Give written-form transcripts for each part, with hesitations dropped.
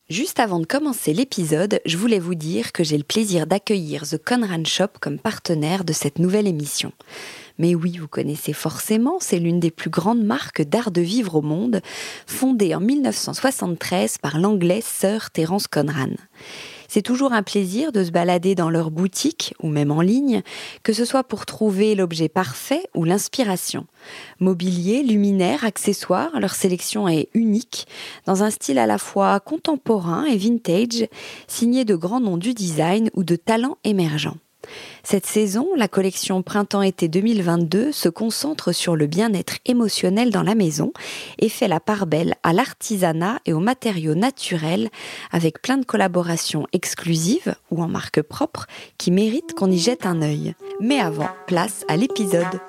Juste avant de commencer l'épisode, je voulais vous dire que j'ai le plaisir d'accueillir The Conran Shop comme partenaire de cette nouvelle émission. Mais oui, vous connaissez forcément, c'est l'une des plus grandes marques d'art de vivre au monde, fondée en 1973 par l'anglais Sir Terence Conran. C'est toujours un plaisir de se balader dans leur boutique, ou même en ligne, que ce soit pour trouver l'objet parfait ou l'inspiration. Mobilier, luminaires, accessoires, leur sélection est unique, dans un style à la fois contemporain et vintage, signé de grands noms du design ou de talents émergents. Cette saison, la collection Printemps-été 2022 se concentre sur le bien-être émotionnel dans la maison et fait la part belle à l'artisanat et aux matériaux naturels avec plein de collaborations exclusives ou en marque propre qui méritent qu'on y jette un œil. Mais avant, place à l'épisode.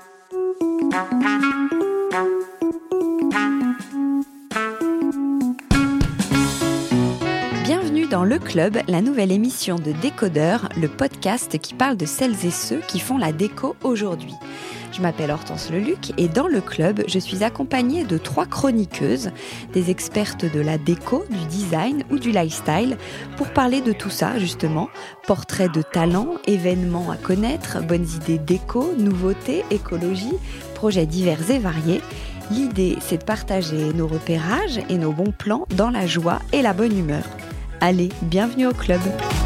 Bienvenue dans Le Club, la nouvelle émission de Décodeur, le podcast qui parle de celles et ceux qui font la déco aujourd'hui. Je m'appelle Hortense Leluc et dans Le Club, je suis accompagnée de 3 chroniqueuses, des expertes de la déco, du design ou du lifestyle, pour parler de tout ça justement, portraits de talents, événements à connaître, bonnes idées déco, nouveautés, écologie, projets divers et variés. L'idée, c'est de partager nos repérages et nos bons plans dans la joie et la bonne humeur. Allez, bienvenue au club.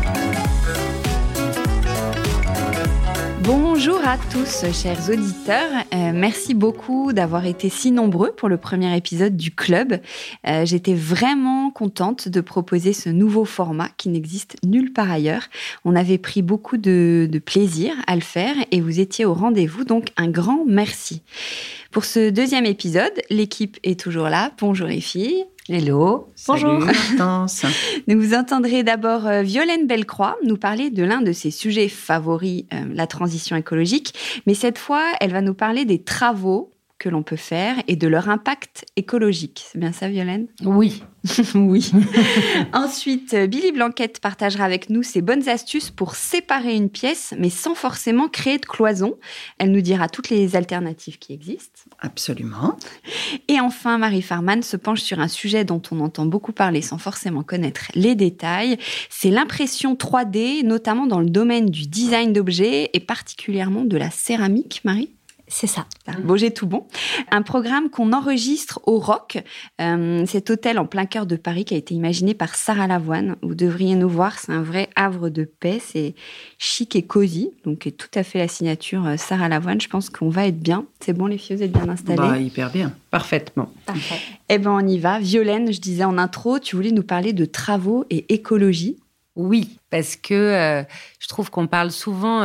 Bonjour à tous, chers auditeurs. Merci beaucoup d'avoir été si nombreux pour le premier épisode du club. J'étais vraiment contente de proposer ce nouveau format qui n'existe nulle part ailleurs. On avait pris beaucoup de plaisir à le faire et vous étiez au rendez-vous, donc un grand merci. Pour ce deuxième épisode, l'équipe est toujours là. Bonjour les filles. Hello, bonjour. Salut Hortense. Vous entendrez d'abord Violaine Bellecroix nous parler de l'un de ses sujets favoris, la transition écologique. Mais cette fois, elle va nous parler des travaux que l'on peut faire et de leur impact écologique. C'est bien ça, Violaine ? Oui. Oui. Ensuite, Billy Blanquette partagera avec nous ses bonnes astuces pour séparer une pièce, mais sans forcément créer de cloison. Elle nous dira toutes les alternatives qui existent. Absolument. Et enfin, Marie Farman se penche sur un sujet dont on entend beaucoup parler sans forcément connaître les détails. C'est l'impression 3D, notamment dans le domaine du design d'objets et particulièrement de la céramique, Marie ? C'est ça. Bon, j'ai tout bon. Un programme qu'on enregistre au Roc, cet hôtel en plein cœur de Paris qui a été imaginé par Sarah Lavoine. Vous devriez nous voir, c'est un vrai havre de paix, c'est chic et cosy, donc tout à fait la signature Sarah Lavoine. Je pense qu'on va être bien. C'est bon les filles, vous êtes bien installées ? Hyper bien, parfaitement. Parfait. Eh ben on y va. Violaine, je disais en intro, tu voulais nous parler de travaux et écologie. Oui, parce que je trouve qu'on parle souvent,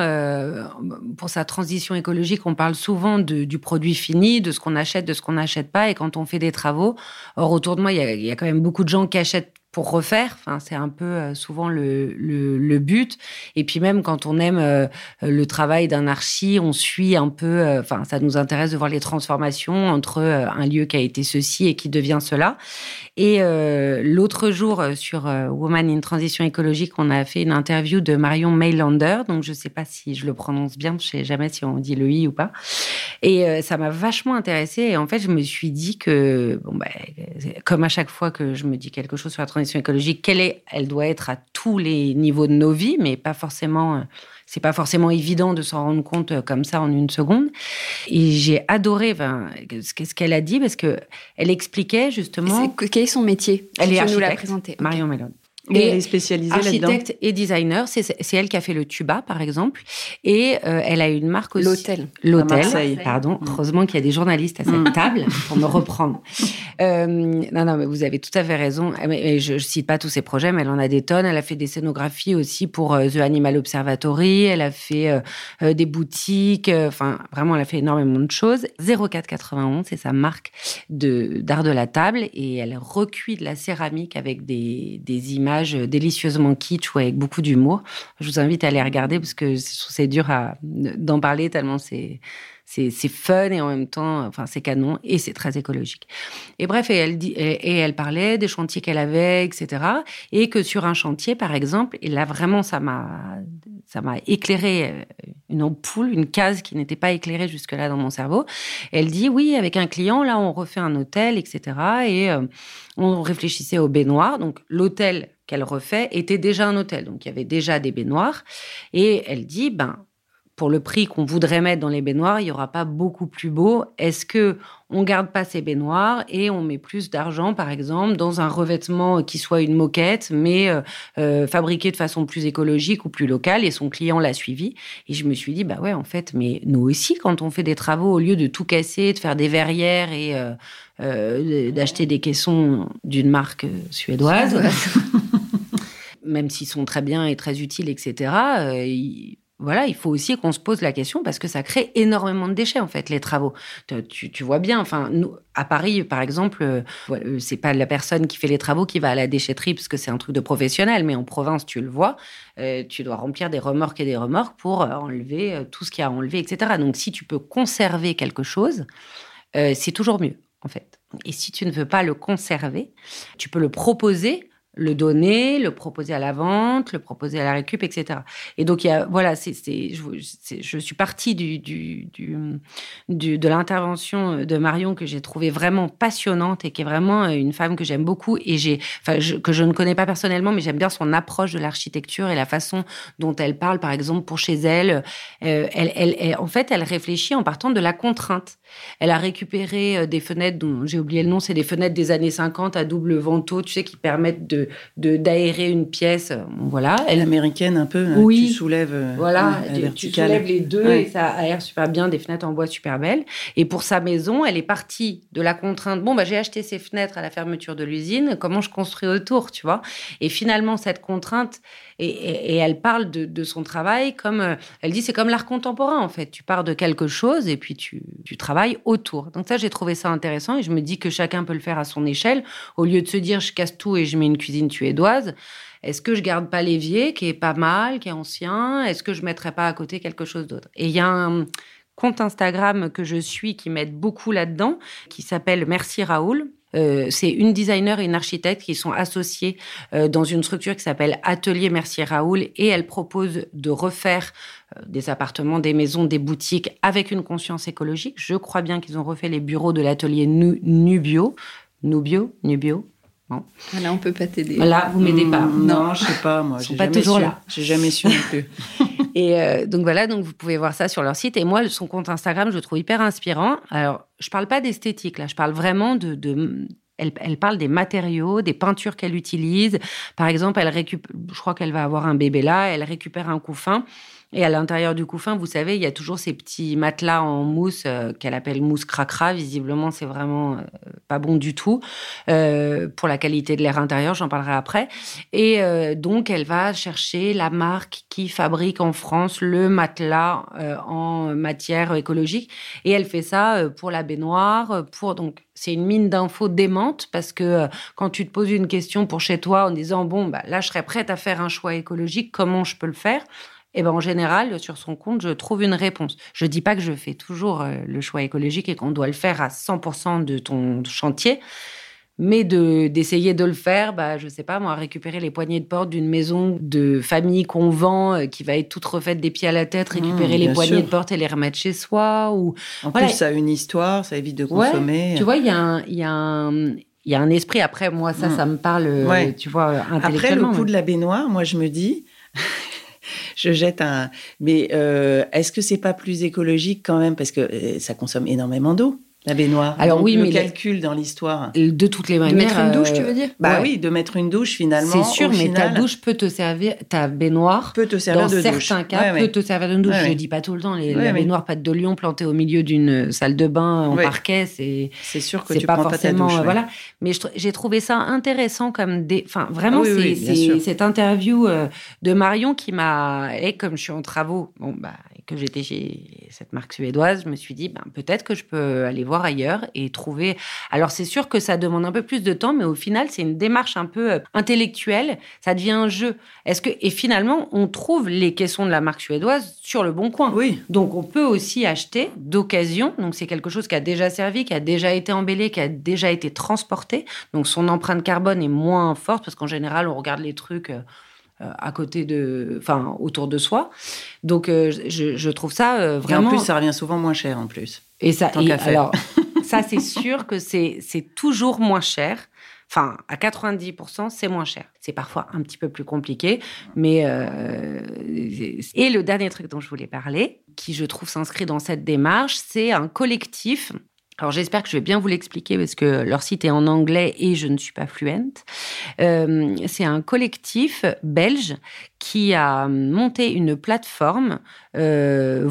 pour sa transition écologique, on parle souvent du produit fini, de ce qu'on achète, de ce qu'on n'achète pas. Et quand on fait des travaux, or autour de moi, il y a quand même beaucoup de gens qui achètent pour refaire. Enfin, c'est un peu souvent le but. Et puis même quand on aime le travail d'un archi, on suit un peu... Enfin, ça nous intéresse de voir les transformations entre un lieu qui a été ceci et qui devient cela. Et l'autre jour, sur Woman in Transition écologique, on a fait une interview de Marion Mailander. Donc, je ne sais pas si je le prononce bien. Je ne sais jamais si on dit le i ou pas. Et ça m'a vachement intéressée. Et en fait, je me suis dit que, comme à chaque fois que je me dis quelque chose sur la transition écologique, elle doit être à tous les niveaux de nos vies, mais pas forcément... C'est pas forcément évident de s'en rendre compte comme ça en une seconde. Et j'ai adoré ce qu'elle a dit parce que elle expliquait justement... Quel est son métier ? Elle est architecte. Nous l'a présenté. Marion Mélone. Et elle est spécialisée là-dedans. Architecte et designer, c'est elle qui a fait le Tuba, par exemple. Et elle a une marque aussi. L'hôtel, pardon. Heureusement qu'il y a des journalistes à cette table pour me reprendre. Non, mais vous avez tout à fait raison. Je cite pas tous ses projets, mais elle en a des tonnes. Elle a fait des scénographies aussi pour The Animal Observatory. Elle a fait des boutiques. Enfin, vraiment, elle a fait énormément de choses. 0491, c'est sa marque d'art de la table. Et elle recuit de la céramique avec des images délicieusement kitsch ou avec beaucoup d'humour. Je vous invite à aller regarder parce que je trouve c'est dur d'en parler tellement c'est fun et en même temps, enfin, c'est canon et c'est très écologique. Et bref, elle parlait des chantiers qu'elle avait, etc. Et que sur un chantier, par exemple, et là vraiment, ça m'a éclairé une ampoule, une case qui n'était pas éclairée jusque-là dans mon cerveau. Et elle dit, oui, avec un client, là, on refait un hôtel, etc. Et on réfléchissait aux baignoires. Donc, l'hôtel qu'elle refait était déjà un hôtel. Donc, il y avait déjà des baignoires. Et elle dit, pour le prix qu'on voudrait mettre dans les baignoires, il n'y aura pas beaucoup plus beau. Est-ce qu'on ne garde pas ces baignoires et on met plus d'argent, par exemple, dans un revêtement qui soit une moquette, mais fabriqué de façon plus écologique ou plus locale? Et son client l'a suivi. Et je me suis dit, ouais, en fait, mais nous aussi, quand on fait des travaux, au lieu de tout casser, de faire des verrières et d'acheter des caissons d'une marque suédoise, même s'ils sont très bien et très utiles, etc., voilà, il faut aussi qu'on se pose la question parce que ça crée énormément de déchets, en fait, les travaux. Tu vois bien, enfin, nous, à Paris, par exemple, c'est pas la personne qui fait les travaux qui va à la déchetterie parce que c'est un truc de professionnel, mais en province, tu le vois, tu dois remplir des remorques et des remorques pour enlever tout ce qu'il y a à enlever, etc. Donc, si tu peux conserver quelque chose, c'est toujours mieux, en fait. Et si tu ne veux pas le conserver, tu peux le proposer, le donner, le proposer à la vente, le proposer à la récup, etc. Et donc, je suis partie de l'intervention de Marion que j'ai trouvée vraiment passionnante et qui est vraiment une femme que j'aime beaucoup et que je ne connais pas personnellement, mais j'aime bien son approche de l'architecture et la façon dont elle parle, par exemple, pour chez elle. En fait, elle réfléchit en partant de la contrainte. Elle a récupéré des fenêtres dont j'ai oublié le nom, c'est des fenêtres des années 50 à double vantaux, tu sais, qui permettent d'aérer une pièce. Voilà. Américaine un peu, oui. Tu soulèves tu soulèves les deux et ça aère super bien, des fenêtres en bois super belles. Et pour sa maison, elle est partie de la contrainte. J'ai acheté ces fenêtres à la fermeture de l'usine, comment je construis autour, tu vois? Et finalement, cette contrainte, et elle parle de son travail comme, elle dit, c'est comme l'art contemporain, en fait. Tu pars de quelque chose et puis tu travailles autour. Donc ça, j'ai trouvé ça intéressant et je me dis que chacun peut le faire à son échelle. Au lieu de se dire, je casse tout et je mets une cuisine suédoise, est-ce que je garde pas l'évier, qui est pas mal, qui est ancien? Est-ce que je mettrais pas à côté quelque chose d'autre? Et il y a un compte Instagram que je suis qui m'aide beaucoup là-dedans, qui s'appelle Merci Raoul. C'est une designer et une architecte qui sont associées dans une structure qui s'appelle Atelier Mercier Raoul et elle propose de refaire des appartements, des maisons, des boutiques avec une conscience écologique. Je crois bien qu'ils ont refait les bureaux de l'atelier Nubio. Bon. Là, on peut pas t'aider. Là, vous m'aidez pas. Non, je sais pas, moi. Ils sont pas toujours là. J'ai jamais su non plus. Et donc voilà, donc vous pouvez voir ça sur leur site. Et moi, son compte Instagram, je le trouve hyper inspirant. Alors, je parle pas d'esthétique, là. Je parle vraiment elle parle des matériaux, des peintures qu'elle utilise. Par exemple, je crois qu'elle va avoir un bébé là, elle récupère un couffin. Et à l'intérieur du couffin, vous savez, il y a toujours ces petits matelas en mousse qu'elle appelle mousse cracra. Visiblement, c'est vraiment pas bon du tout pour la qualité de l'air intérieur. J'en parlerai après. Et donc, elle va chercher la marque qui fabrique en France le matelas en matière écologique. Et elle fait ça pour la baignoire, donc c'est une mine d'infos démente parce que quand tu te poses une question pour chez toi en disant là, je serais prête à faire un choix écologique, comment je peux le faire? Et en général, sur son compte, je trouve une réponse. Je dis pas que je fais toujours le choix écologique et qu'on doit le faire à 100% de ton chantier, mais d'essayer de le faire, je sais pas moi, récupérer les poignées de porte d'une maison de famille qu'on vend, qui va être toute refaite des pieds à la tête, récupérer les poignées de porte et les remettre chez soi. En plus, ça a une histoire, ça évite de consommer. Ouais, tu vois, il y a un esprit. Après, moi, ça me parle, tu vois, intellectuellement. Après, le coup de la baignoire, moi, je me dis... Je jette un... Mais est-ce que c'est pas plus écologique quand même? Parce que ça consomme énormément d'eau, la baignoire. Alors donc, oui, le mais calcul dans l'histoire. De toutes les manières... De mettre une douche, tu veux dire? Oui, de mettre une douche finalement. C'est sûr, mais ta douche peut te servir... Ta baignoire, peut te servir de douche. Dans certains cas, peut te servir d'une douche. Je dis pas tout le temps. La baignoire pâte de lion plantée au milieu d'une salle de bain en parquet, c'est sûr que c'est tu pas prends forcément... pas ta douche. Voilà. Mais j'ai trouvé ça intéressant comme... Enfin, vraiment, c'est cette interview de Marion qui m'a... Et comme je suis en travaux, que j'étais chez cette marque suédoise, je me suis dit, peut-être que je peux aller voir ailleurs et trouver... Alors, c'est sûr que ça demande un peu plus de temps, mais au final, c'est une démarche un peu intellectuelle. Ça devient un jeu. Et finalement, on trouve les caissons de la marque suédoise sur le Bon Coin. Oui. Donc, on peut aussi acheter d'occasion. Donc, c'est quelque chose qui a déjà servi, qui a déjà été embellé, qui a déjà été transporté. Donc, son empreinte carbone est moins forte parce qu'en général, on regarde les trucs... à côté autour de soi. Donc, je trouve ça vraiment... Et en plus, ça revient souvent moins cher, en plus. Et ça, Tant qu'à faire. alors, ça, c'est sûr que c'est toujours moins cher. Enfin, à 90%, c'est moins cher. C'est parfois un petit peu plus compliqué, mais... Et le dernier truc dont je voulais parler, qui, je trouve, s'inscrit dans cette démarche, c'est un collectif. Alors, j'espère que je vais bien vous l'expliquer parce que leur site est en anglais et je ne suis pas fluente. C'est un collectif belge qui a monté une plateforme se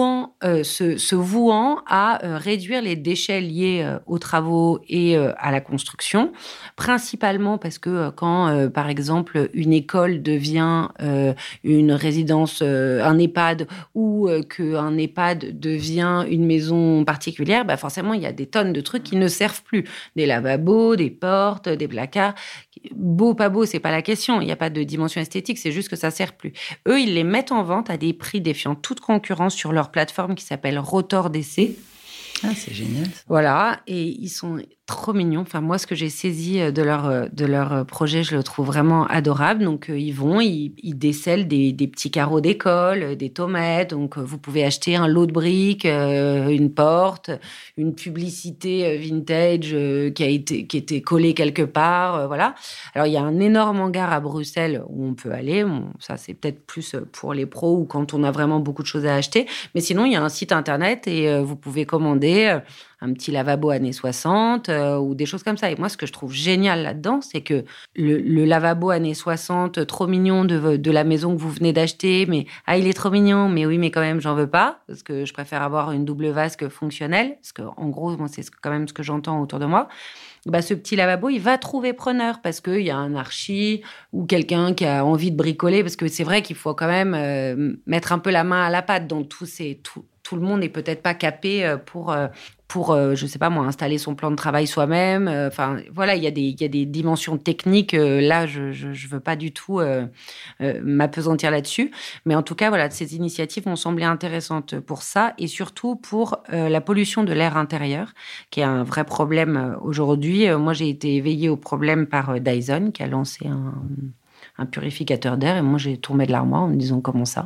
vouant à réduire les déchets liés aux travaux et à la construction, principalement parce que quand, par exemple, une école devient une résidence, un EHPAD, ou qu'un EHPAD devient une maison particulière, bah forcément, il y a des tonnes de trucs qui ne servent plus. Des lavabos, des portes, des placards. Beau, pas beau, c'est pas la question. Il n'y a pas de dimension esthétique, c'est juste que ça sert plus. Eux, ils les mettent en vente à des prix défiant toute concurrence sur leur plateforme qui s'appelle Rotor DC. Ah, c'est génial. Voilà, et ils sont trop mignons. Enfin, moi, ce que j'ai saisi de leur projet, je le trouve vraiment adorable. Donc, ils décèlent des petits carreaux d'école, des tomates. Donc, vous pouvez acheter un lot de briques, une porte, une publicité vintage qui était collée quelque part. Voilà. Alors, il y a un énorme hangar à Bruxelles où on peut aller. Bon, ça, c'est peut-être plus pour les pros ou quand on a vraiment beaucoup de choses à acheter. Mais sinon, il y a un site internet et vous pouvez commander un petit lavabo années 60 ou des choses comme ça. Et moi, ce que je trouve génial là-dedans, c'est que le lavabo années 60, trop mignon de la maison que vous venez d'acheter, mais il est trop mignon, mais oui, mais quand même, j'en veux pas, parce que je préfère avoir une double vasque fonctionnelle, parce que en gros, moi, c'est quand même ce que j'entends autour de moi. Bah, ce petit lavabo, il va trouver preneur parce qu'il y a un archi ou quelqu'un qui a envie de bricoler, parce que c'est vrai qu'il faut quand même mettre un peu la main à la pâte dans tout le monde n'est peut-être pas capé pour je sais pas moi, installer son plan de travail soi-même. Enfin, voilà, il y a des dimensions techniques. Là, je veux pas du tout m'appesantir là-dessus. Mais en tout cas, voilà, ces initiatives m'ont semblé intéressantes pour ça et surtout pour la pollution de l'air intérieur, qui est un vrai problème aujourd'hui. Moi, j'ai été éveillée au problème par Dyson, qui a lancé un purificateur d'air. Et moi, j'ai tourné de l'armoire en me disant, comment ça ?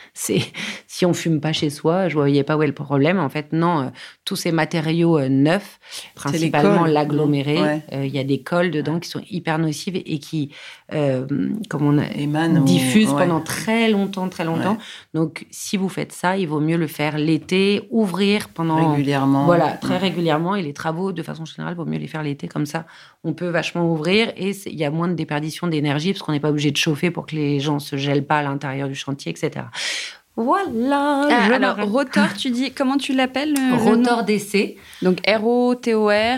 Si on fume pas chez soi, je voyais pas où est le problème. En fait, non, tous ces matériaux neufs, principalement l'aggloméré, il y a des cols dedans qui sont hyper nocives et qui diffusent pendant très longtemps. Ouais. Donc, si vous faites ça, il vaut mieux le faire l'été, ouvrir régulièrement. Voilà, très régulièrement. Et les travaux, de façon générale, il vaut mieux les faire l'été. Comme ça, on peut vachement ouvrir et il y a moins de déperdition d'énergie parce qu'on n'est pas obligé de chauffer pour que les gens se gèlent pas à l'intérieur du chantier, etc. Voilà. Alors, Rotor, tu dis, comment tu l'appelles Rotor DC. Donc, ROTOR.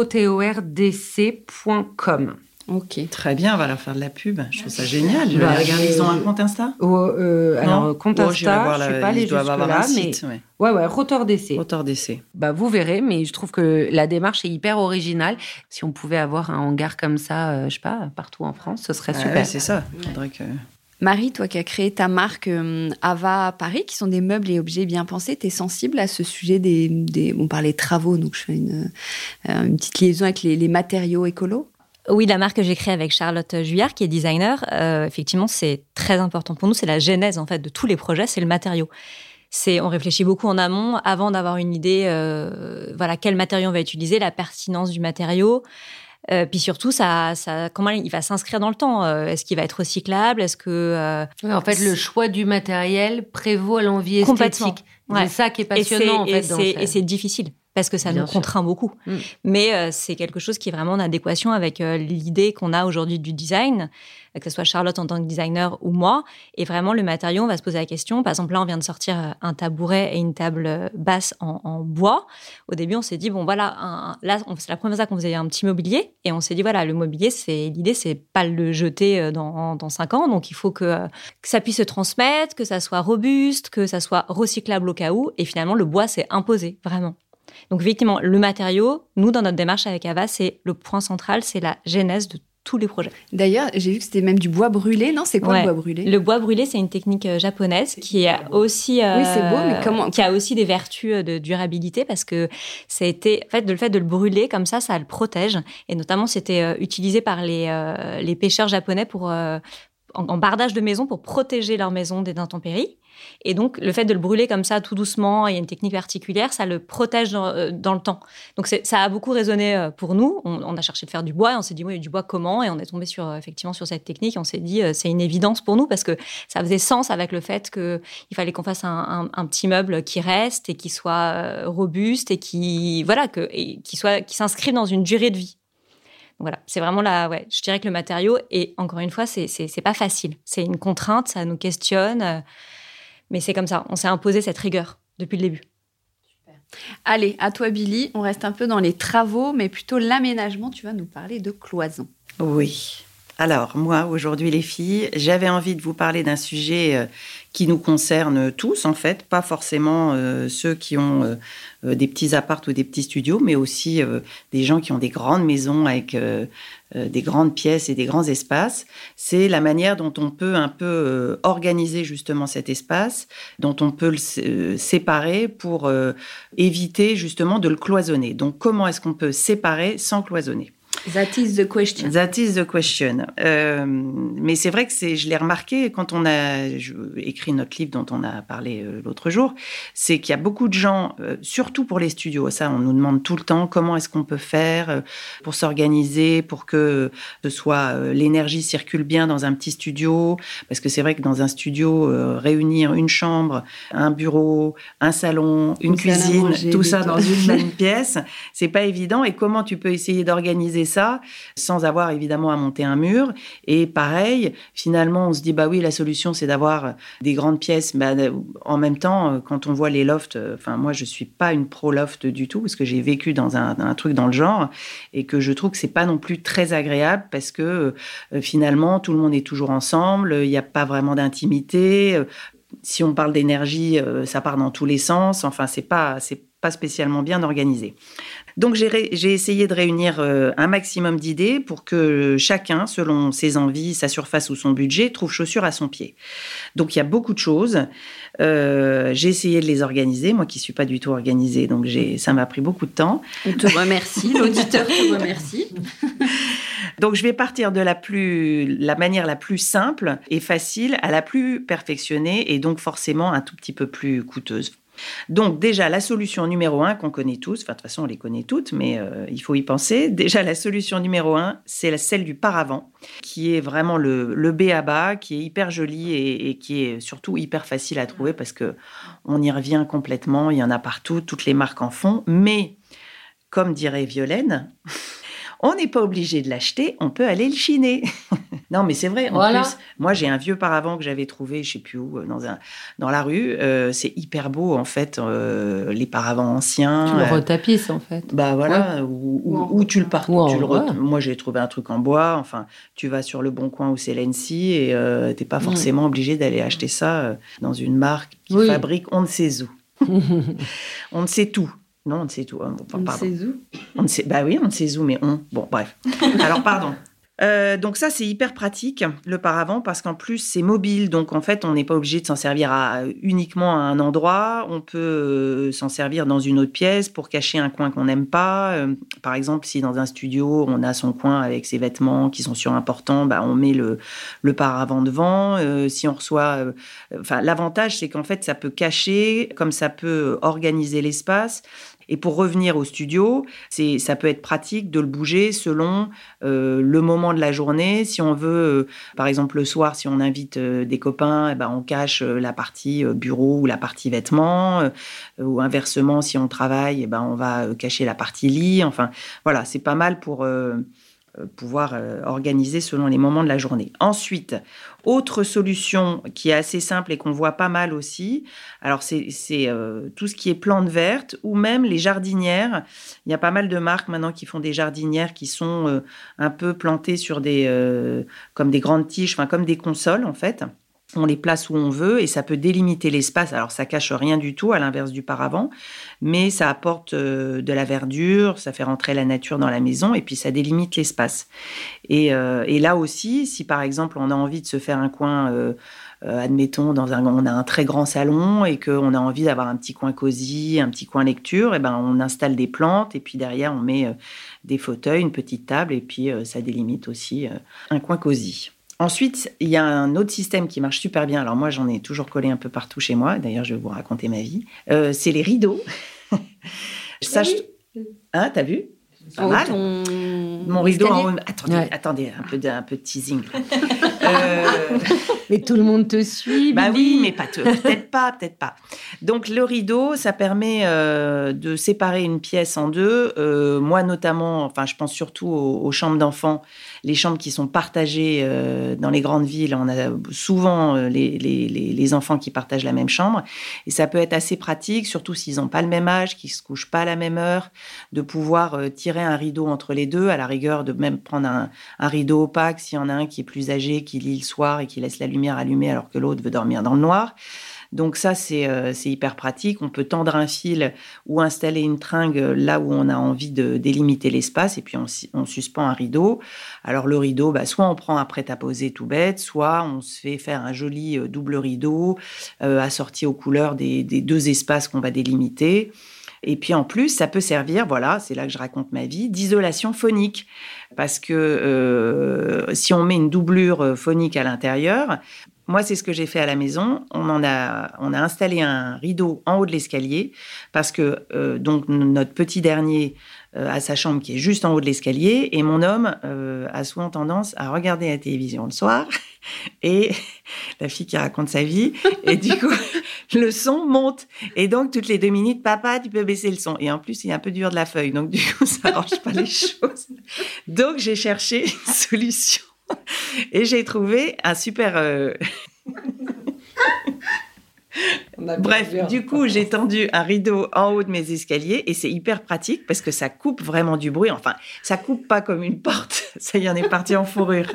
ROTORDC.com. Ok. Très bien, on va leur faire de la pub. Je trouve ça génial. Regarde, ils ont un compte Insta alors, compte Insta, je ne suis pas allée jusque-là, mais... Ouais, Rotor DC. Rotor DC. Bah, vous verrez, mais je trouve que la démarche est hyper originale. Si on pouvait avoir un hangar comme ça, je sais pas, partout en France, ce serait super. Ouais, c'est ça. Faudrait que... Marie, toi qui as créé ta marque Ava Paris, qui sont des meubles et objets bien pensés, tu es sensible à ce sujet on parlait de travaux, donc je fais une petite liaison avec les matériaux écolos. Oui, la marque que j'ai créée avec Charlotte Juillard, qui est designer, effectivement, c'est très important pour nous. C'est la genèse, en fait, de tous les projets, c'est le matériau. On réfléchit beaucoup en amont, avant d'avoir une idée, quel matériau on va utiliser, la pertinence du matériau. Puis surtout, comment il va s'inscrire dans le temps. Est-ce qu'il va être recyclable ? Est-ce que en fait, le choix du matériel prévaut à l'envie esthétique. C'est ça qui est passionnant et c'est difficile parce que ça nous contraint beaucoup. Mais c'est quelque chose qui est vraiment en adéquation avec l'idée qu'on a aujourd'hui du design, que ce soit Charlotte en tant que designer ou moi. Et vraiment, le matériau, on va se poser la question. Par exemple, là, on vient de sortir un tabouret et une table basse en bois. Au début, on s'est dit, bon, voilà, c'est la première fois qu'on faisait un petit mobilier. Et on s'est dit, voilà, le mobilier, l'idée, c'est pas le jeter dans 5 ans. Donc, il faut que ça puisse se transmettre, que ça soit robuste, que ça soit recyclable au cas où. Et finalement, le bois s'est imposé, vraiment. Donc, effectivement, le matériau, nous, dans notre démarche avec Ava, c'est le point central, c'est la genèse de tous les projets. D'ailleurs, j'ai vu que c'était même du bois brûlé. Non, c'est quoi le bois brûlé ? Le bois brûlé, c'est une technique japonaise qui a aussi, oui, c'est beau, mais comment ? Qui a aussi des vertus de durabilité parce que ça a été, en fait, le fait de le brûler comme ça le protège. Et notamment, c'était utilisé par les pêcheurs japonais pour en bardage de maison pour protéger leur maison des intempéries. Et donc, le fait de le brûler comme ça, tout doucement, il y a une technique particulière, ça le protège dans le temps. Donc, ça a beaucoup résonné pour nous. On a cherché de faire du bois et on s'est dit, oui, du bois comment ? Et on est tombé effectivement sur cette technique. On s'est dit, c'est une évidence pour nous parce que ça faisait sens avec le fait qu'il fallait qu'on fasse un petit meuble qui reste et qui soit robuste et qui s'inscrive dans une durée de vie. Donc voilà, c'est vraiment je dirais que le matériau, et encore une fois, c'est pas facile. C'est une contrainte, ça nous questionne. Mais c'est comme ça, on s'est imposé cette rigueur depuis le début. Super. Allez, à toi Billy, on reste un peu dans les travaux, mais plutôt l'aménagement. Tu vas nous parler de cloison. Oui. Alors, moi, aujourd'hui, les filles, j'avais envie de vous parler d'un sujet qui nous concerne tous, en fait. Pas forcément ceux qui ont des petits apparts ou des petits studios, mais aussi des gens qui ont des grandes maisons avec des grandes pièces et des grands espaces. C'est la manière dont on peut un peu organiser justement cet espace, dont on peut le séparer pour éviter justement de le cloisonner. Donc, comment est-ce qu'on peut séparer sans cloisonner ? That is the question. That is the question. Mais c'est vrai que je l'ai remarqué quand on a écrit notre livre dont on a parlé l'autre jour, c'est qu'il y a beaucoup de gens, surtout pour les studios, ça on nous demande tout le temps comment est-ce qu'on peut faire pour s'organiser, pour que l'énergie circule bien dans un petit studio, parce que c'est vrai que dans un studio, réunir une chambre, un bureau, un salon, une cuisine, tout ça dans une même pièce, c'est pas évident. Et comment tu peux essayer d'organiser ça sans avoir évidemment à monter un mur. Et pareil, finalement, on se dit bah oui, la solution c'est d'avoir des grandes pièces. Bah, en même temps, quand on voit les lofts, moi je suis pas une pro loft du tout parce que j'ai vécu dans un truc dans le genre et que je trouve que c'est pas non plus très agréable parce que finalement tout le monde est toujours ensemble, il n'y a pas vraiment d'intimité. Si on parle d'énergie, ça part dans tous les sens. Enfin, c'est pas spécialement bien organisé. Donc, j'ai essayé de réunir un maximum d'idées pour que chacun, selon ses envies, sa surface ou son budget, trouve chaussure à son pied. Donc, il y a beaucoup de choses. J'ai essayé de les organiser, moi qui ne suis pas du tout organisée, donc ça m'a pris beaucoup de temps. On te remercie, l'auditeur te remercie. Donc, je vais partir de la manière la plus simple et facile à la plus perfectionnée et donc forcément un tout petit peu plus coûteuse. Donc déjà, la solution numéro 1 qu'on connaît tous, de toute façon on les connaît toutes, mais il faut y penser. Déjà, la solution numéro 1, c'est celle du paravent, qui est vraiment le b.a.-ba, qui est hyper joli et qui est surtout hyper facile à trouver parce qu'on y revient complètement, il y en a partout, toutes les marques en font. Mais, comme dirait Violaine, on n'est pas obligé de l'acheter, on peut aller le chiner. Non, mais c'est vrai. En plus, moi, j'ai un vieux paravent que j'avais trouvé, je ne sais plus où, dans la rue. C'est hyper beau, en fait, les paravents anciens. Tu le retapisses, en fait. Bah voilà, ou tu le partages. Moi, j'ai trouvé un truc en bois. Enfin, tu vas sur Le Bon Coin ou Celency et tu n'es pas forcément obligé d'aller acheter ça dans une marque qui fabrique on ne sait où. On ne sait tout. Non, on ne sait tout. On ne sait où. Bah oui, on ne sait où, mais on. Bon, bref. Alors, pardon. Donc ça, c'est hyper pratique, le paravent, parce qu'en plus, c'est mobile. Donc, en fait, on n'est pas obligé de s'en servir uniquement à un endroit. On peut s'en servir dans une autre pièce pour cacher un coin qu'on n'aime pas. Par exemple, si dans un studio, on a son coin avec ses vêtements qui sont surimportants, bah, on met le paravent devant. Si on reçoit... l'avantage, c'est qu'en fait, ça peut cacher, comme ça peut organiser l'espace. Et pour revenir au studio, ça peut être pratique de le bouger selon le moment de la journée. Si on veut, par exemple le soir, si on invite des copains, on cache la partie bureau ou la partie vêtements. Ou inversement, si on travaille, on va cacher la partie lit. Enfin, voilà, c'est pas mal pour pouvoir organiser selon les moments de la journée. Ensuite, autre solution qui est assez simple et qu'on voit pas mal aussi, alors c'est tout ce qui est plantes vertes ou même les jardinières. Il y a pas mal de marques maintenant qui font des jardinières qui sont un peu plantées sur comme des grandes tiges, comme des consoles en fait. On les place où on veut et ça peut délimiter l'espace. Alors, ça cache rien du tout, à l'inverse du paravent, mais ça apporte de la verdure, ça fait rentrer la nature dans la maison et puis ça délimite l'espace. Et là aussi, si par exemple, on a envie de se faire un coin, admettons, on a un très grand salon et qu'on a envie d'avoir un petit coin cosy, un petit coin lecture, on installe des plantes et puis derrière, on met des fauteuils, une petite table et puis ça délimite aussi un coin cosy. Ensuite, il y a un autre système qui marche super bien. Alors moi, j'en ai toujours collé un peu partout chez moi. D'ailleurs, je vais vous raconter ma vie. C'est les rideaux. Ça, hein, t'as vu? Pas mal. Mon rideau en haut. Attendez, un peu de teasing. Mais tout le monde te suit. Bah oui, mais peut-être pas. Donc le rideau, ça permet de séparer une pièce en deux. Moi notamment, enfin je pense surtout aux chambres d'enfants, les chambres qui sont partagées dans les grandes villes. On a souvent les enfants qui partagent la même chambre, et ça peut être assez pratique, surtout s'ils n'ont pas le même âge, qu'ils se couchent pas à la même heure, de pouvoir tirer un rideau entre les deux. À la rigueur, de même prendre un rideau opaque s'il y en a un qui est plus âgé, qui lit le soir et qui laisse la lumière allumée alors que l'autre veut dormir dans le noir. Donc ça, c'est hyper pratique. On peut tendre un fil ou installer une tringle là où on a envie de délimiter l'espace, et puis on suspend un rideau. Alors le rideau, soit on prend un prêt-à-poser tout bête, soit on se fait faire un joli double rideau assorti aux couleurs des deux espaces qu'on va délimiter. Et puis en plus, ça peut servir, voilà, c'est là que je raconte ma vie, d'isolation phonique. Parce que si on met une doublure phonique à l'intérieur, moi, c'est ce que j'ai fait à la maison. On a installé un rideau en haut de l'escalier parce que donc notre petit dernier a sa chambre qui est juste en haut de l'escalier, et mon homme a souvent tendance à regarder la télévision le soir, et la fille qui raconte sa vie, et du coup le son monte, et donc toutes les 2 minutes, papa, tu peux baisser le son, et en plus il est un peu dur de la feuille, donc du coup ça arrange pas les choses. Donc j'ai cherché une solution. Et j'ai trouvé un super... Bref, du coup, j'ai tendu un rideau en haut de mes escaliers, et c'est hyper pratique parce que ça coupe vraiment du bruit. Enfin, ça coupe pas comme une porte. Ça y en est parti en fourrure.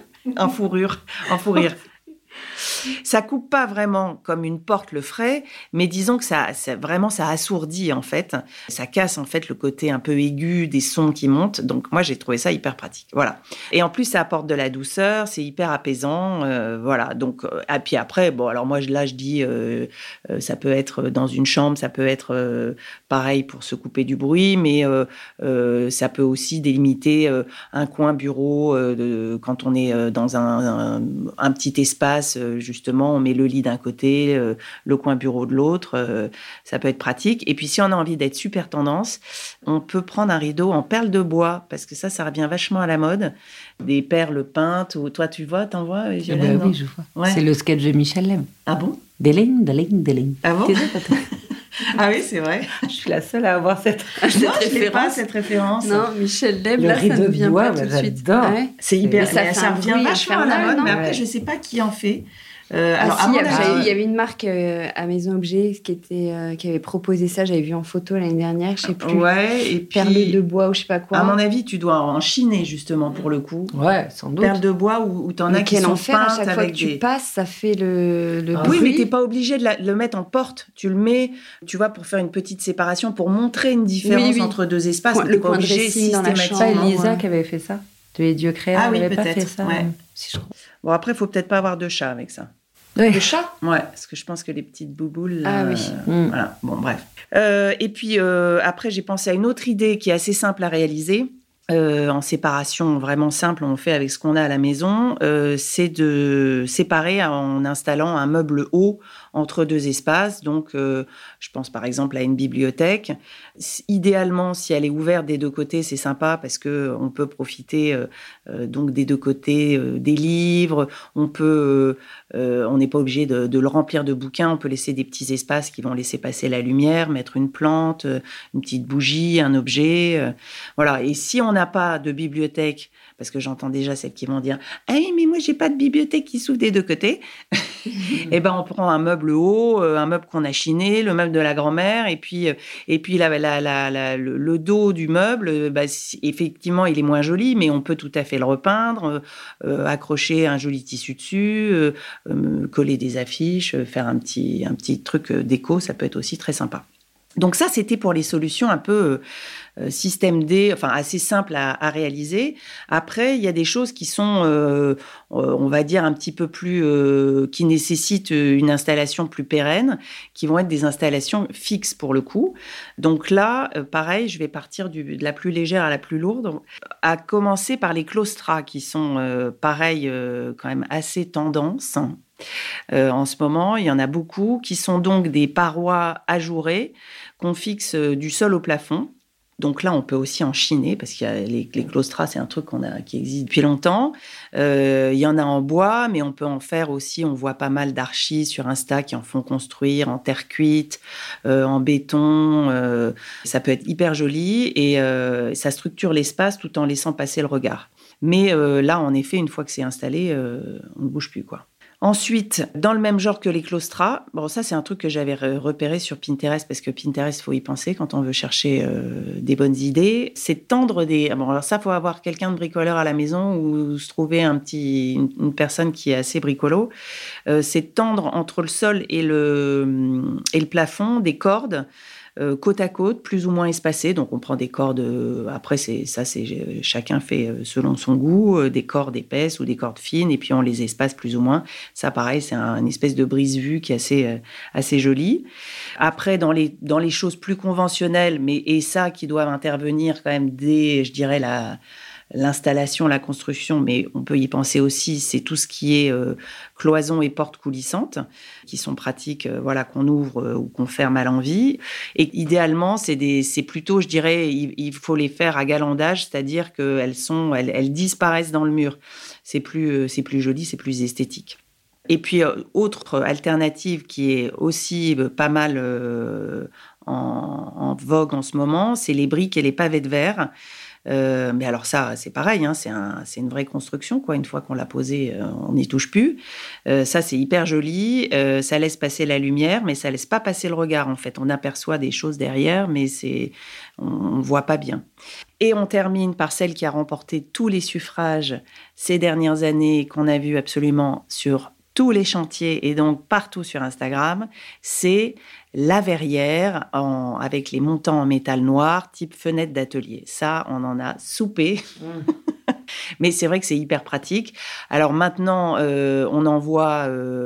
Ça coupe pas vraiment comme une porte le ferait, mais disons que ça assourdit en fait. Ça casse en fait le côté un peu aigu des sons qui montent. Donc moi j'ai trouvé ça hyper pratique. Voilà. Et en plus ça apporte de la douceur, c'est hyper apaisant. Voilà. Donc et puis après alors moi je dis ça peut être dans une chambre, ça peut être pareil pour se couper du bruit, mais ça peut aussi délimiter un coin bureau quand on est dans un petit espace. Justement, on met le lit d'un côté, le coin bureau de l'autre. Ça peut être pratique. Et puis, si on a envie d'être super tendance, on peut prendre un rideau en perles de bois, parce que ça revient vachement à la mode. Des perles peintes. Ou toi, tu vois, t'en vois, Violaine? Oui, je vois. Ouais. C'est le sketch de Michel Leb. Ah bon? Deling. Ah bon? Ah oui, c'est vrai. Je suis la seule à avoir cette référence. Non, Michel Leb, là, ça ne vient pas tout de suite. Ouais. C'est hyper... Ça revient vachement à la mode, mais après, ouais. Je ne sais pas qui en fait. Il y avait une marque à Maison Objet qui avait proposé ça, j'avais vu en photo l'année dernière, je sais plus. Ouais, et puis perles de bois ou je sais pas quoi. À mon avis, tu dois en chiner justement pour le coup. Ouais, sans doute. Perles de bois où t'en as qui sont peintes à chaque fois que tu passes, ça fait le bruit. Oui, mais t'es pas obligé de le mettre en porte. Tu le mets, tu vois, pour faire une petite séparation, pour montrer une différence entre deux espaces. Le coin de dressing dans la chambre. C'est pas Elisa qui avait fait ça. Les dieux créateurs n'avaient pas fait ça. Ouais. Si je crois. Bon, après, il faut peut-être pas avoir de chat avec ça. Oui. Le chat? Ouais, parce que je pense que les petites bouboules... Ah oui. Voilà, bon, bref. Et puis, après, j'ai pensé à une autre idée qui est assez simple à réaliser. En séparation vraiment simple, on fait avec ce qu'on a à la maison, c'est de séparer en installant un meuble haut entre deux espaces. Donc, je pense par exemple à une bibliothèque. Idéalement, si elle est ouverte des deux côtés, c'est sympa parce que on peut profiter donc des deux côtés des livres. On n'est pas obligé de le remplir de bouquins. On peut laisser des petits espaces qui vont laisser passer la lumière, mettre une plante, une petite bougie, un objet. Voilà. Et si on n'a pas de bibliothèque, parce que j'entends déjà celles qui vont dire « Ah oui, mais moi, j'ai pas de bibliothèque qui s'ouvre des deux côtés. » Eh ben, on prend un meuble haut, un meuble qu'on a chiné, le meuble de la grand-mère, et puis le dos du meuble, effectivement, il est moins joli, mais on peut tout à fait le repeindre, accrocher un joli tissu dessus, coller des affiches, faire un petit truc déco, ça peut être aussi très sympa. Donc ça, c'était pour les solutions un peu système D, enfin assez simple à réaliser. Après, il y a des choses qui sont, on va dire, un petit peu plus, qui nécessitent une installation plus pérenne, qui vont être des installations fixes pour le coup. Donc là, pareil, je vais partir de la plus légère à la plus lourde, à commencer par les claustras qui sont, pareil, quand même assez tendance. En ce moment, il y en a beaucoup qui sont donc des parois ajourées qu'on fixe du sol au plafond. Donc là, on peut aussi en chiner parce qu'il y a les claustras, c'est un truc qui existe depuis longtemps. Il y en a en bois, mais on peut en faire aussi. On voit pas mal d'archis sur Insta qui en font construire en terre cuite, en béton. Ça peut être hyper joli et ça structure l'espace tout en laissant passer le regard. Mais là, en effet, une fois que c'est installé, on ne bouge plus, quoi. Ensuite, dans le même genre que les claustras, bon, ça, c'est un truc que j'avais repéré sur Pinterest, parce que Pinterest, il faut y penser quand on veut chercher des bonnes idées. C'est tendre des... Bon, alors ça, il faut avoir quelqu'un de bricoleur à la maison ou se trouver une personne qui est assez bricolo. C'est tendre entre le sol et le plafond des cordes, côte à côte, plus ou moins espacées. Donc, on prend des cordes... Après, chacun fait selon son goût, des cordes épaisses ou des cordes fines, et puis on les espace plus ou moins. Ça, pareil, c'est une espèce de brise-vue qui est assez jolie. Après, dans les choses plus conventionnelles, et ça qui doivent intervenir quand même dès, je dirais, l'installation, la construction, mais on peut y penser aussi, c'est tout ce qui est cloisons et portes coulissantes, qui sont pratiques, qu'on ouvre ou qu'on ferme à l'envie. Et idéalement, c'est plutôt, je dirais, il faut les faire à galandage, c'est-à-dire qu'elles disparaissent dans le mur. C'est plus joli, c'est plus esthétique. Et puis, autre alternative qui est aussi pas mal en vogue en ce moment, c'est les briques et les pavés de verre. Mais alors ça, c'est pareil, hein, c'est une vraie construction, quoi. Une fois qu'on l'a posée, on n'y touche plus. Ça, c'est hyper joli. Ça laisse passer la lumière, mais ça laisse pas passer le regard, en fait. On aperçoit des choses derrière, mais on ne voit pas bien. Et on termine par celle qui a remporté tous les suffrages ces dernières années, qu'on a vu absolument sur tous les chantiers et donc partout sur Instagram, c'est la verrière avec les montants en métal noir, type fenêtre d'atelier. Ça, on en a soupé. Mais c'est vrai que c'est hyper pratique. Alors maintenant, on en voit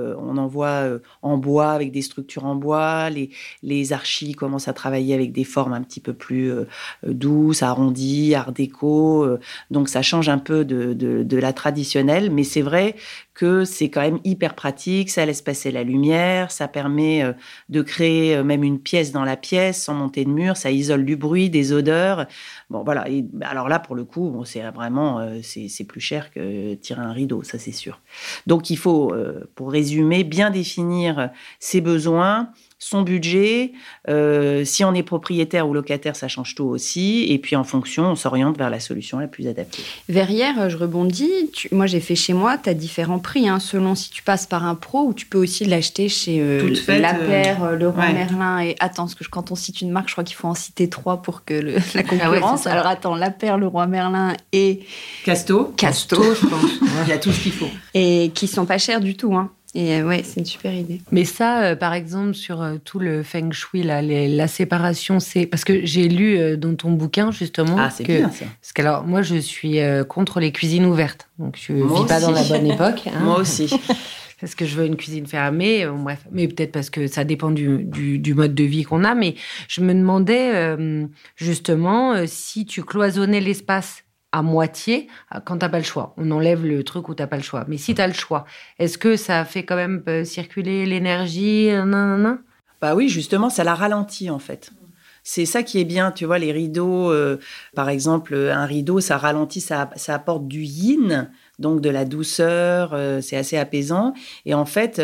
en bois, avec des structures en bois. Les archis commencent à travailler avec des formes un petit peu plus douces, arrondies, art déco. Donc ça change un peu de la traditionnelle. Mais c'est vrai que c'est quand même hyper pratique. Ça laisse passer la lumière. Ça permet de créer même une pièce dans la pièce sans monter de mur. Ça isole du bruit, des odeurs. Bon, voilà. Et alors là, pour le coup, bon, c'est vraiment... c'est plus cher que tirer un rideau, ça c'est sûr. Donc il faut, pour résumer, bien définir ses besoins, son budget. Si on est propriétaire ou locataire, ça change tout aussi. Et puis en fonction, on s'oriente vers la solution la plus adaptée. Verrière, je rebondis. Moi, j'ai fait chez moi, tu as différents prix, hein, selon si tu passes par un pro ou tu peux aussi l'acheter chez La Paire, Leroy Merlin. Et attends, parce que quand on cite une marque, je crois qu'il faut en citer 3 pour que la concurrence. Alors attends, La Paire, Leroy Merlin et Casto, je pense. Il y a tout ce qu'il faut. Et qui sont pas chers du tout, hein. Et ouais, c'est une super idée. Mais ça, par exemple, sur tout le feng shui, là, la séparation, c'est... Parce que j'ai lu dans ton bouquin, justement... Ah, c'est bien, ça. Parce que, alors, moi, je suis contre les cuisines ouvertes. Donc, je ne vis pas dans la bonne époque. Hein. Moi aussi. Parce que je veux une cuisine fermée, bref. Mais peut-être parce que ça dépend du mode de vie qu'on a. Mais je me demandais, justement, si tu cloisonnais l'espace à moitié quand t'as pas le choix. On enlève le truc où t'as pas le choix. Mais si t'as le choix, est-ce que ça fait quand même circuler l'énergie ? Bah oui, justement, ça la ralentit en fait. C'est ça qui est bien, tu vois, les rideaux, par exemple, un rideau, ça ralentit, ça apporte du yin, donc de la douceur, c'est assez apaisant. Et en fait,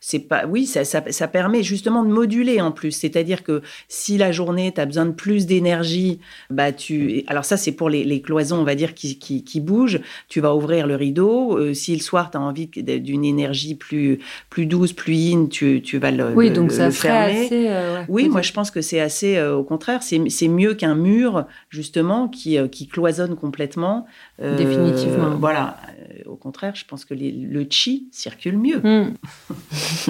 ça permet justement de moduler en plus. C'est-à-dire que si la journée, tu as besoin de plus d'énergie, alors ça, c'est pour les cloisons, on va dire, qui bougent. Tu vas ouvrir le rideau. Si le soir, tu as envie d'une énergie plus douce, plus yin, tu vas le fermer. Oui, donc ça ferait assez... oui, moi, je pense que c'est assez... au contraire, c'est mieux qu'un mur, justement, qui cloisonne complètement. Définitivement. Voilà. Au contraire, je pense que le chi circule mieux.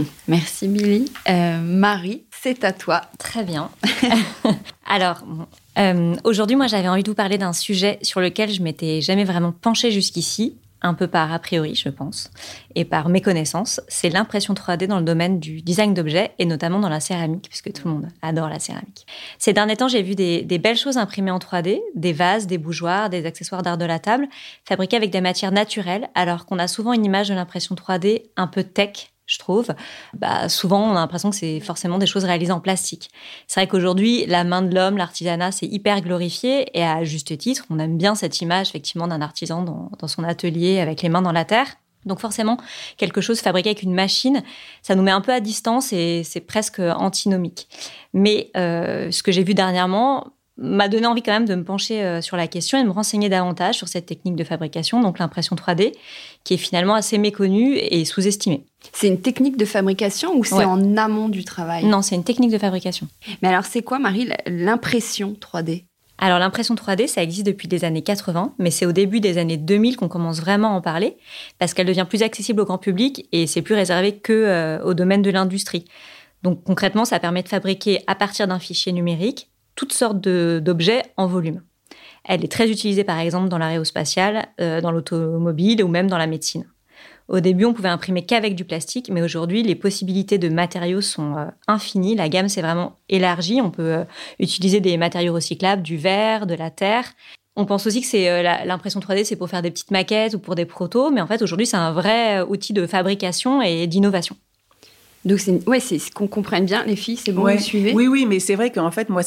Merci, Billy. Marie, c'est à toi. Très bien. Alors, Aujourd'hui, moi, j'avais envie de vous parler d'un sujet sur lequel je m'étais jamais vraiment penchée jusqu'ici, un peu par a priori, je pense, et par méconnaissance. C'est l'impression 3D dans le domaine du design d'objets, et notamment dans la céramique, puisque tout le monde adore la céramique. Ces derniers temps, j'ai vu des belles choses imprimées en 3D, des vases, des bougeoirs, des accessoires d'art de la table, fabriqués avec des matières naturelles, alors qu'on a souvent une image de l'impression 3D un peu tech, je trouve. Souvent, on a l'impression que c'est forcément des choses réalisées en plastique. C'est vrai qu'aujourd'hui, la main de l'homme, l'artisanat, c'est hyper glorifié et à juste titre, on aime bien cette image effectivement d'un artisan dans son atelier avec les mains dans la terre. Donc forcément, quelque chose fabriqué avec une machine, ça nous met un peu à distance et c'est presque antinomique. Mais ce que j'ai vu dernièrement m'a donné envie quand même de me pencher sur la question et de me renseigner davantage sur cette technique de fabrication, donc l'impression 3D, qui est finalement assez méconnue et sous-estimée. C'est une technique de fabrication ou c'est en amont du travail ? Non, c'est une technique de fabrication. Mais alors c'est quoi, Marie, l'impression 3D ? Alors l'impression 3D, ça existe depuis les années 80, mais c'est au début des années 2000 qu'on commence vraiment à en parler, parce qu'elle devient plus accessible au grand public et c'est plus réservé qu'au domaine de l'industrie. Donc concrètement, ça permet de fabriquer à partir d'un fichier numérique toutes sortes d'objets en volume. Elle est très utilisée par exemple dans l'aérospatiale, dans l'automobile ou même dans la médecine. Au début, on pouvait imprimer qu'avec du plastique, mais aujourd'hui, les possibilités de matériaux sont infinies. La gamme s'est vraiment élargie. On peut utiliser des matériaux recyclables, du verre, de la terre. On pense aussi que c'est l'impression 3D, c'est pour faire des petites maquettes ou pour des protos, mais en fait, aujourd'hui, c'est un vrai outil de fabrication et d'innovation. Donc, c'est qu'on comprenne bien, les filles, c'est bon, vous suivez ? Oui, mais c'est vrai qu'en fait, moi,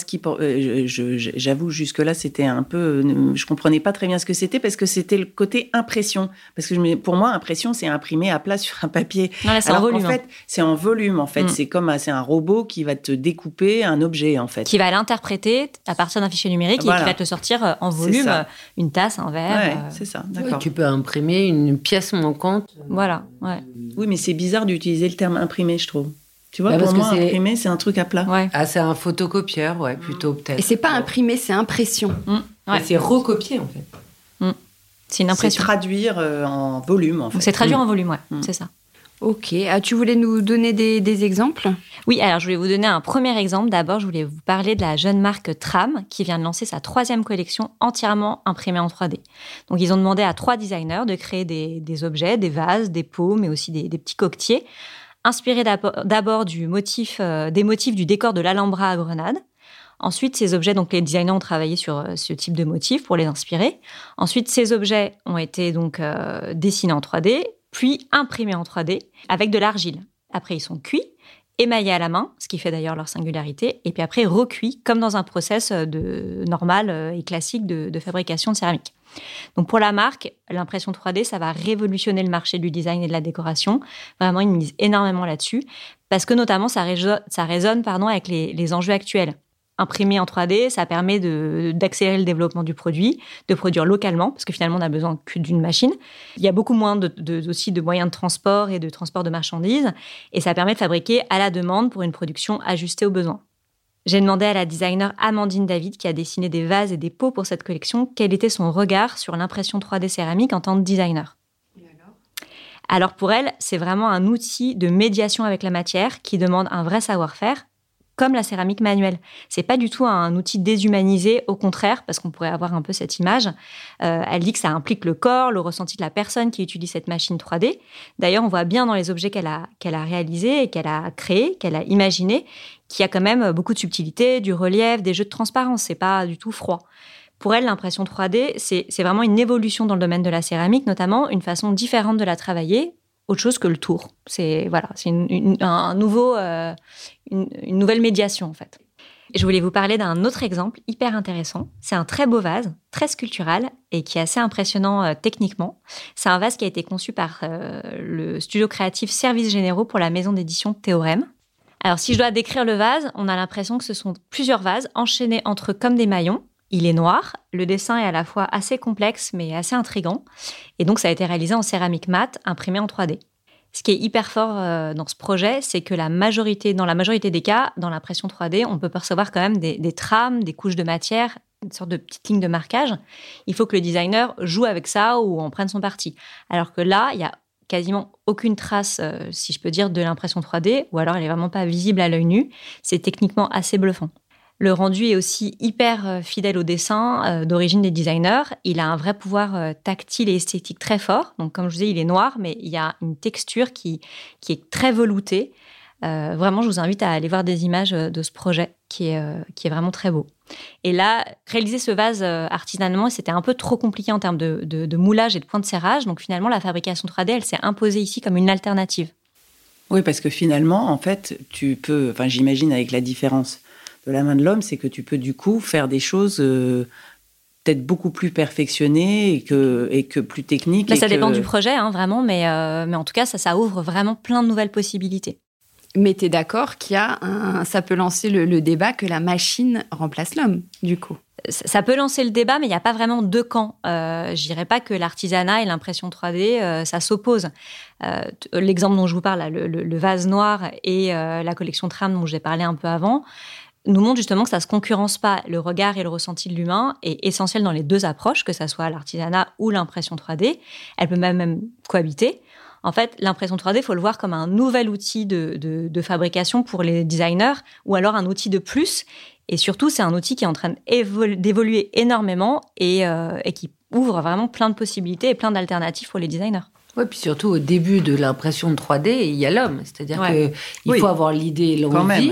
j'avoue, jusque-là, c'était un peu... Je comprenais pas très bien ce que c'était, parce que c'était le côté impression. Parce que pour moi, impression, c'est imprimer à plat sur un papier. Non, là, c'est en volume. En fait, c'est en volume, en fait. C'est un robot qui va te découper un objet, en fait. Qui va l'interpréter à partir d'un fichier numérique et qui va te le sortir en volume, une tasse, un verre. C'est ça, d'accord. Tu peux imprimer une pièce manquante. Voilà, ouais. Oui, mais c'est bizarre d'utiliser le terme imprimer, je trouve. Tu vois, pour moi, imprimer, c'est un truc à plat. Ouais. Ah, c'est un photocopieur, plutôt peut-être. Et c'est pas imprimer, c'est impression. Ouais. C'est recopier, en fait. C'est une impression. C'est traduire en volume, en fait. C'est traduire en volume, c'est ça. Ok. Tu voulais nous donner des exemples ? Oui, alors je voulais vous donner un premier exemple. D'abord, je voulais vous parler de la jeune marque Tram qui vient de lancer sa 3e collection entièrement imprimée en 3D. Donc, ils ont demandé à 3 designers de créer des objets, des vases, des pots, mais aussi des petits coquetiers, inspirés d'abord des motifs du décor de l'Alhambra à Grenade. Ensuite, ces objets, donc les designers ont travaillé sur ce type de motifs pour les inspirer. Ensuite, ces objets ont été donc dessinés en 3D, puis imprimés en 3D avec de l'argile. Après, ils sont cuits, émaillés à la main, ce qui fait d'ailleurs leur singularité, et puis après recuits comme dans un process normal et classique de fabrication de céramique. Donc pour la marque, l'impression 3D, ça va révolutionner le marché du design et de la décoration. Vraiment, ils misent énormément là-dessus, parce que notamment, ça résonne avec les enjeux actuels. Imprimer en 3D, ça permet d'accélérer le développement du produit, de produire localement, parce que finalement, on n'a besoin que d'une machine. Il y a beaucoup moins aussi de moyens de transport et de transport de marchandises, et ça permet de fabriquer à la demande pour une production ajustée aux besoins. J'ai demandé à la designer Amandine David, qui a dessiné des vases et des pots pour cette collection, quel était son regard sur l'impression 3D céramique en tant que designer. Alors pour elle, c'est vraiment un outil de médiation avec la matière qui demande un vrai savoir-faire, comme la céramique manuelle. C'est pas du tout un outil déshumanisé, au contraire, parce qu'on pourrait avoir un peu cette image. Elle dit que ça implique le corps, le ressenti de la personne qui utilise cette machine 3D. D'ailleurs, on voit bien dans les objets qu'elle a réalisés et qu'elle a créés, qu'elle a imaginés, qu'il y a quand même beaucoup de subtilité, du relief, des jeux de transparence. C'est pas du tout froid. Pour elle, l'impression 3D, c'est vraiment une évolution dans le domaine de la céramique, notamment une façon différente de la travailler, autre chose que le tour. C'est une nouvelle médiation, en fait. Je voulais vous parler d'un autre exemple hyper intéressant. C'est un très beau vase, très sculptural et qui est assez impressionnant techniquement. C'est un vase qui a été conçu par le studio créatif Services Généraux pour la maison d'édition Théorème. Alors, si je dois décrire le vase, on a l'impression que ce sont plusieurs vases enchaînés entre eux comme des maillons. Il est noir, le dessin est à la fois assez complexe mais assez intriguant. Et donc, ça a été réalisé en céramique mate, imprimé en 3D. Ce qui est hyper fort dans ce projet, c'est que dans la majorité des cas, dans l'impression 3D, on peut percevoir quand même des trames, des couches de matière, une sorte de petite ligne de marquage. Il faut que le designer joue avec ça ou en prenne son parti. Alors que là, il y a quasiment aucune trace, si je peux dire, de l'impression 3D, ou alors elle est vraiment pas visible à l'œil nu. C'est techniquement assez bluffant. Le rendu est aussi hyper fidèle au dessin d'origine des designers. Il a un vrai pouvoir tactile et esthétique très fort. Donc, comme je vous disais, il est noir, mais il y a une texture qui est très veloutée. Vraiment, je vous invite à aller voir des images de ce projet qui est vraiment très beau. Et là, réaliser ce vase artisanalement, c'était un peu trop compliqué en termes de moulage et de point de serrage. Donc, finalement, la fabrication 3D, elle s'est imposée ici comme une alternative. Oui, parce que finalement, en fait, tu peux... Enfin, j'imagine avec la différence de la main de l'homme, c'est que tu peux du coup faire des choses peut-être beaucoup plus perfectionnées et que plus techniques. Ça dépend du projet, vraiment, mais en tout cas, ça ouvre vraiment plein de nouvelles possibilités. Mais tu es d'accord qu'il y a ça peut lancer le débat que la machine remplace l'homme, du coup. Ça peut lancer le débat, mais il n'y a pas vraiment deux camps. Je dirais pas que l'artisanat et l'impression 3D, ça s'oppose. L'exemple dont je vous parle, là, le vase noir et la collection Tram dont j'ai parlé un peu avant, nous montre justement que ça ne se concurrence pas. Le regard et le ressenti de l'humain est essentiel dans les deux approches, que ça soit l'artisanat ou l'impression 3D. Elle peut même cohabiter. En fait, l'impression 3D, il faut le voir comme un nouvel outil de fabrication pour les designers ou alors un outil de plus. Et surtout, c'est un outil qui est en train d'évoluer énormément et qui ouvre vraiment plein de possibilités et plein d'alternatives pour les designers. Oui, puis surtout, au début de l'impression 3D, il y a l'homme. C'est-à-dire qu'il faut avoir l'idée et l'envie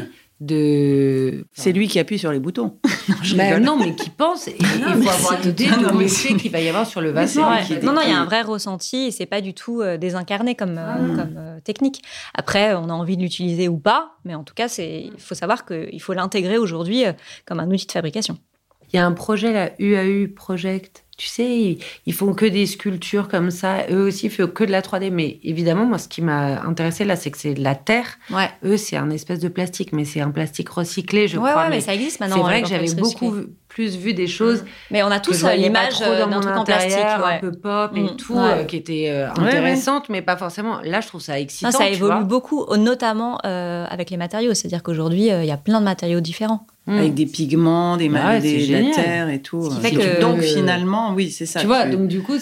de... C'est lui qui appuie sur les boutons. Non, mais qui pense. Et il faut avoir l'idée de l'effet qu'il va y avoir sur le vase. Non, il y a un vrai ressenti et c'est pas du tout désincarné comme technique. Après, on a envie de l'utiliser ou pas, mais en tout cas, il faut savoir qu'il faut l'intégrer aujourd'hui comme un outil de fabrication. Il y a un projet, la UAU Project. Tu sais, ils font que des sculptures comme ça. Eux aussi, ils font que de la 3D. Mais évidemment, moi, ce qui m'a intéressé là, c'est que c'est de la terre. Ouais. Eux, c'est un espèce de plastique, mais c'est un plastique recyclé, je crois. Ouais, mais ça existe maintenant. C'est vrai que j'avais beaucoup plus vu des choses. Mais on a tous l'image d'un truc en plastique. Un peu pop et tout, qui était intéressante, mais pas forcément. Là, je trouve ça excitant. Ça évolue beaucoup, notamment avec les matériaux. C'est-à-dire qu'aujourd'hui, il y a plein de matériaux différents. Avec des pigments, de la terre et tout. Donc finalement, oui, c'est ça. Tu vois, donc du coup,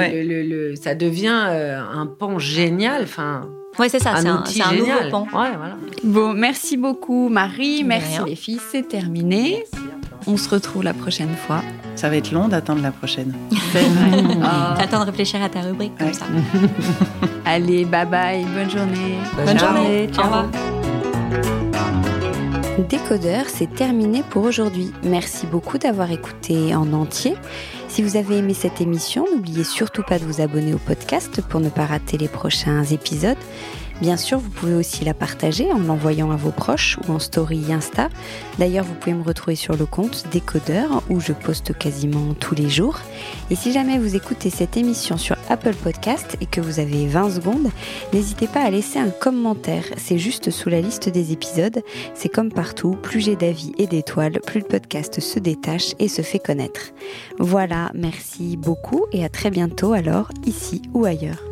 ça devient un pan génial. Enfin, ouais, c'est ça, c'est un nouveau pan. Ouais, voilà. Bon, merci beaucoup Marie, merci les filles, c'est terminé. On se retrouve la prochaine fois. Ça va être long d'atteindre la prochaine. C'est vrai. T'as le temps de réfléchir à ta rubrique comme ça. Allez, bye bye, bonne journée. Bonne journée, ciao. Au revoir. Décodeur, c'est terminé pour aujourd'hui. Merci beaucoup d'avoir écouté en entier. Si vous avez aimé cette émission, n'oubliez surtout pas de vous abonner au podcast pour ne pas rater les prochains épisodes. Bien sûr, vous pouvez aussi la partager en l'envoyant à vos proches ou en story Insta. D'ailleurs, vous pouvez me retrouver sur le compte Décodeur où je poste quasiment tous les jours. Et si jamais vous écoutez cette émission sur Apple Podcast et que vous avez 20 secondes, n'hésitez pas à laisser un commentaire. C'est juste sous la liste des épisodes. C'est comme partout, plus j'ai d'avis et d'étoiles, plus le podcast se détache et se fait connaître. Voilà, merci beaucoup et à très bientôt alors, ici ou ailleurs.